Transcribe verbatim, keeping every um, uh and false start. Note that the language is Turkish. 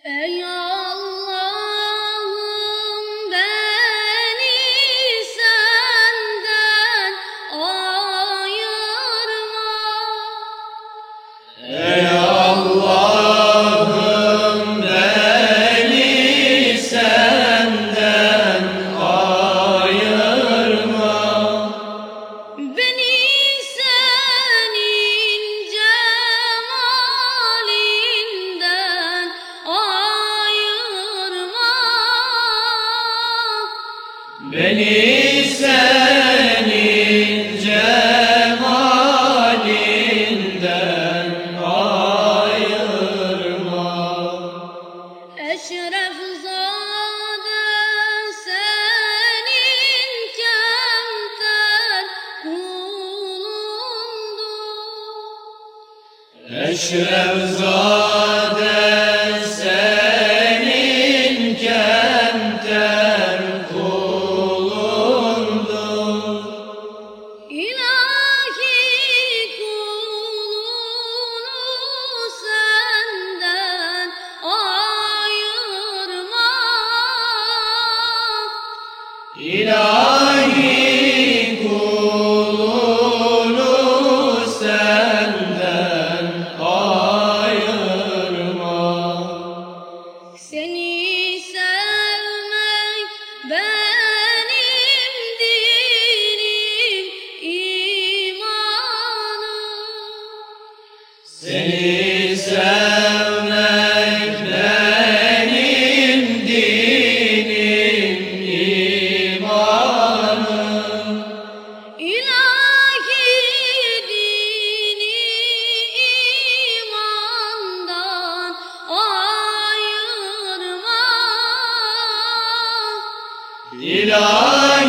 Ey Allah'ım beni senden ayırma. Ey Allah'ım beni senden ayırma. Beni senin cemalinden ayırma. Beni senin cemalinden ayırma. Eşref zade senin kemter kulundur. Eşrefzade senin kemter kulundur. İlahi kulunu senden ayırma. İlahi kulunu senden ayırma. Seni sevmek benim dinim, imanım. Seni sevmek benim dinim, imanım. İlahi dini imandan ayırma. İlahi